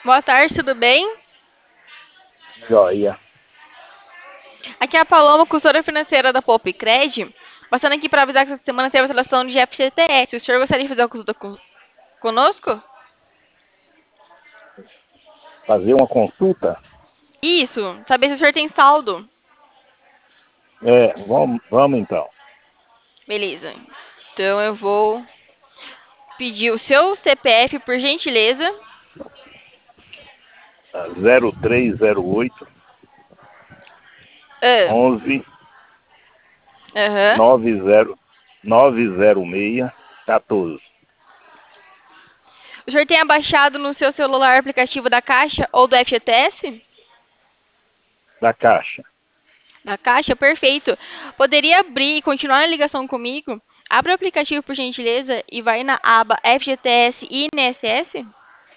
Boa tarde, tudo bem? Joia. Aqui é a Paloma, consultora financeira da Popcred. Passando aqui para avisar que essa semana teve a atualização de FGTS. O senhor gostaria de fazer uma consulta conosco? Fazer uma consulta? Isso, saber se o senhor tem saldo. Vamos então. Beleza. Então eu vou pedir o seu CPF, por gentileza. 0308 Ah, 11 aham. 90 906 14 O senhor tem abaixado no seu celular o aplicativo da Caixa ou do FGTS? da Caixa. Da Caixa, perfeito. Poderia abrir e continuar a ligação comigo? Abre o aplicativo, por gentileza, e vai na aba FGTS e INSS.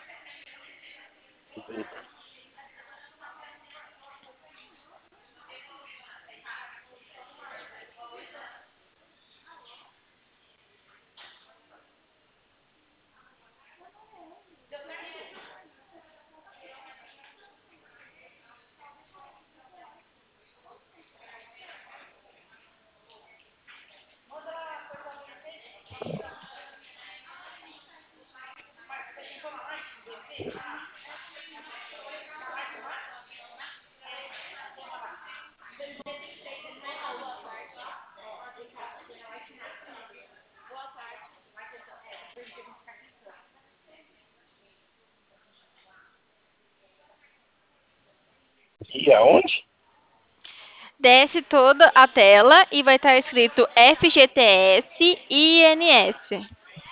E aonde? Desce toda a tela e vai estar escrito FGTS e INS.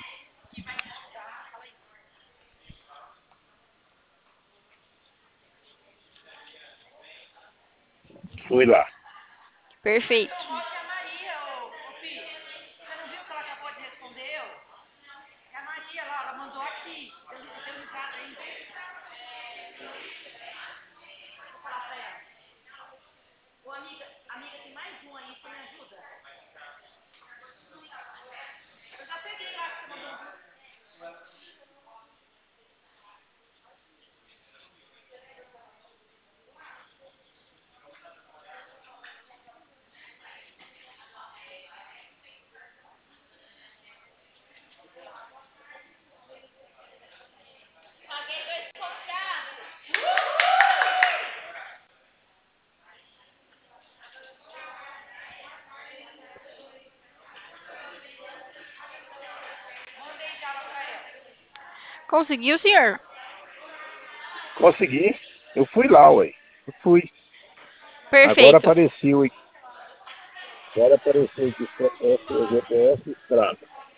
Fui lá. Perfeito. Conseguiu, senhor? Consegui. Eu fui lá, ué. Eu fui. Agora Perfeito. apareceu. Agora apareceu aqui GPS Estrada.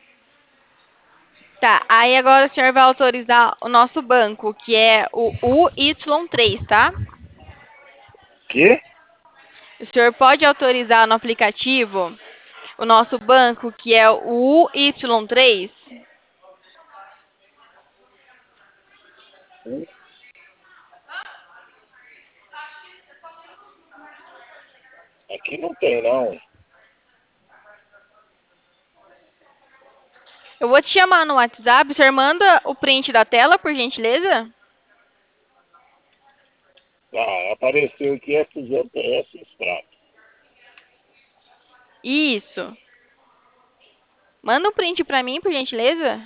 Tá, aí agora o senhor vai autorizar o nosso banco, que é o UY3, tá? Quê? O senhor pode autorizar no aplicativo o nosso banco, que é o UY3? Aqui não tem, não. Eu vou te chamar no WhatsApp, o senhor manda o print da tela, por gentileza? Ah, apareceu aqui GPS Estrada. Isso. Manda um print pra mim, por gentileza.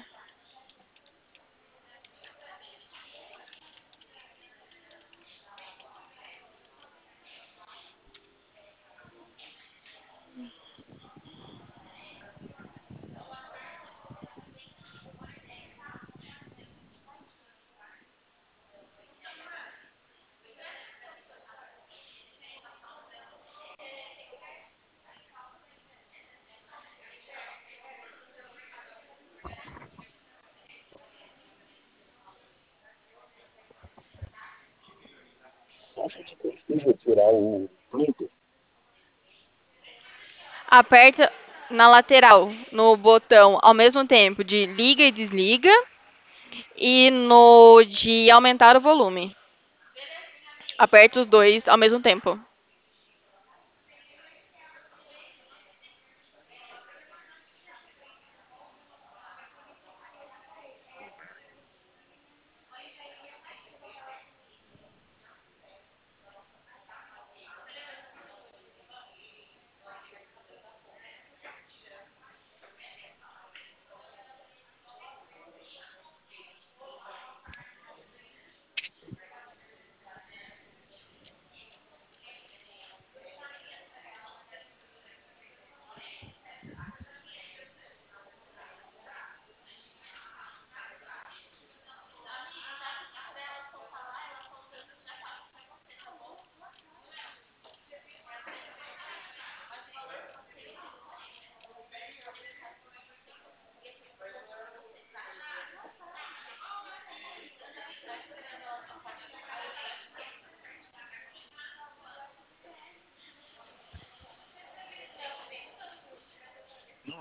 Nossa, não consigo tirar o print. Aperta na lateral, no botão ao mesmo tempo de liga e desliga e no de aumentar o volume. Aperta os dois ao mesmo tempo.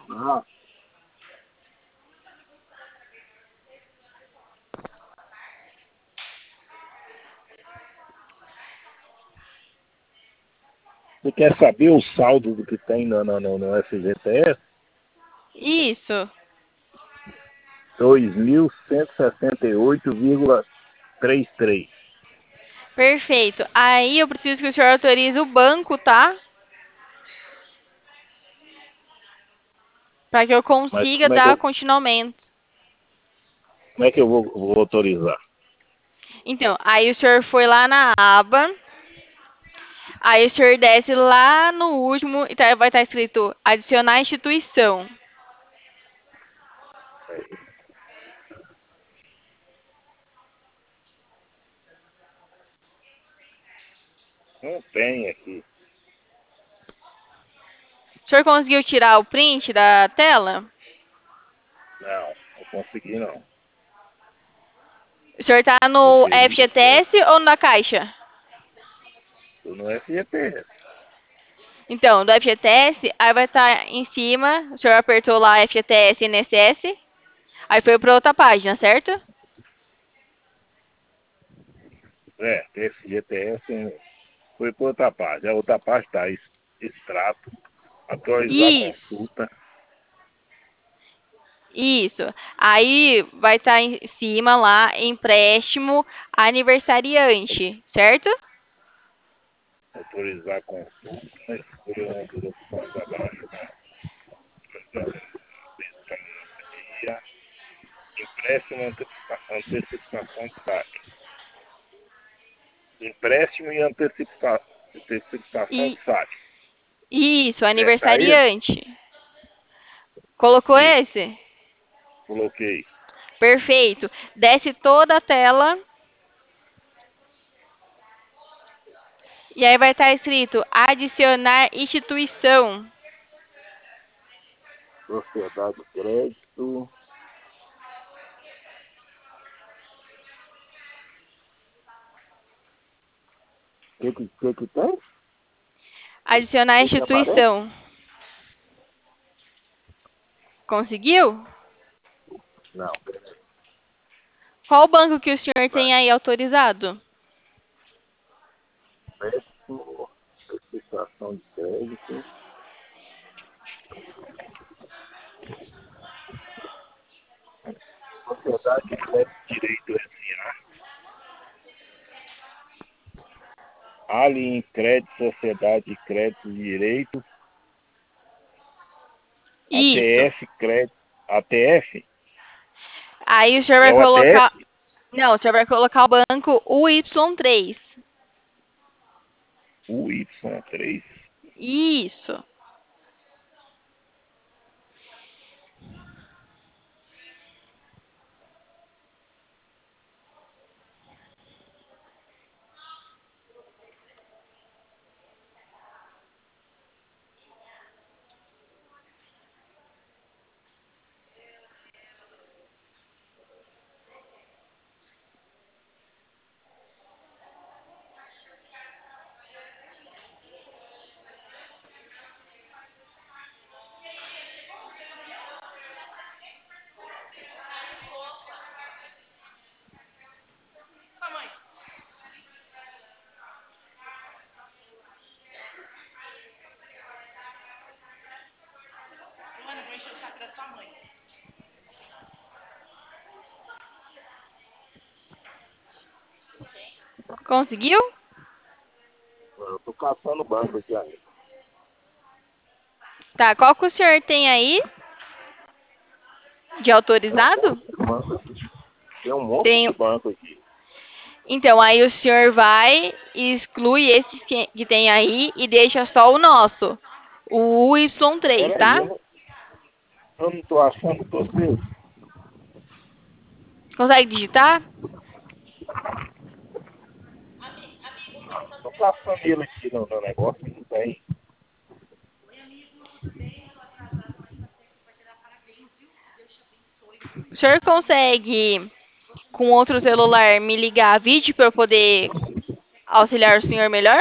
Ah, você quer saber o saldo do que tem no FGTS? Isso. 2.168,33. Perfeito. Aí eu preciso que o senhor autorize o banco, tá? Para que eu Mas consiga dar continuamento. como é que eu vou autorizar? Então, aí o senhor foi lá na aba, aí o senhor desce lá no último e vai estar escrito adicionar instituição. Não tem aqui. O senhor conseguiu tirar o print da tela? Não consegui não. O senhor tá no Conferir o crédito. FGTS ou na Caixa? Tô no FGTS. Então, do FGTS, aí vai estar em cima, o senhor apertou lá FGTS INSS, aí foi para outra página, certo? FGTS foi para outra parte. A outra parte está extrato, atualizar a Isso, consulta. isso. Aí vai estar em cima lá, empréstimo aniversariante, certo? Autorizar a consulta, escolha uma das opções abaixo, né? Dia, empréstimo e antecipação de saque. Empréstimo e antecipação E de saque. isso, Apertar esse? aniversariante. Colocou Isso, esse? coloquei. Perfeito. Desce toda a tela e aí vai estar escrito adicionar instituição. Sociedade de crédito. O que tem? O Adicionar que aparece? instituição. Conseguiu? Não, Qual o banco que o senhor vai. tem aí autorizado? Empréstimo, antecipação de crédito. Sociedade de crédito direito SA. Alien Crédito, Sociedade de Crédito Direito. Isso. ATF Crédito. ATF? Aí o senhor É vai o colocar. ATF? Não, o senhor vai colocar o banco UY3. UY3. Isso. Conseguiu? Eu tô caçando o banco aqui ainda. Tá, qual que o senhor tem aí de Tem um autorizado? monte de banco aqui. Tem um monte de Tem. banco aqui. Então, aí o senhor vai e exclui esses que tem aí e deixa só o nosso, o UY3, Peraí, tá? eu não tô achando todos eles. Consegue digitar? Tô caçando ele aqui no negócio que não tem. O senhor consegue, com outro celular, me ligar a vídeo para eu poder auxiliar o senhor melhor?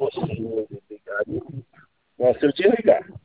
você ligar. Nossa, se eu te ligar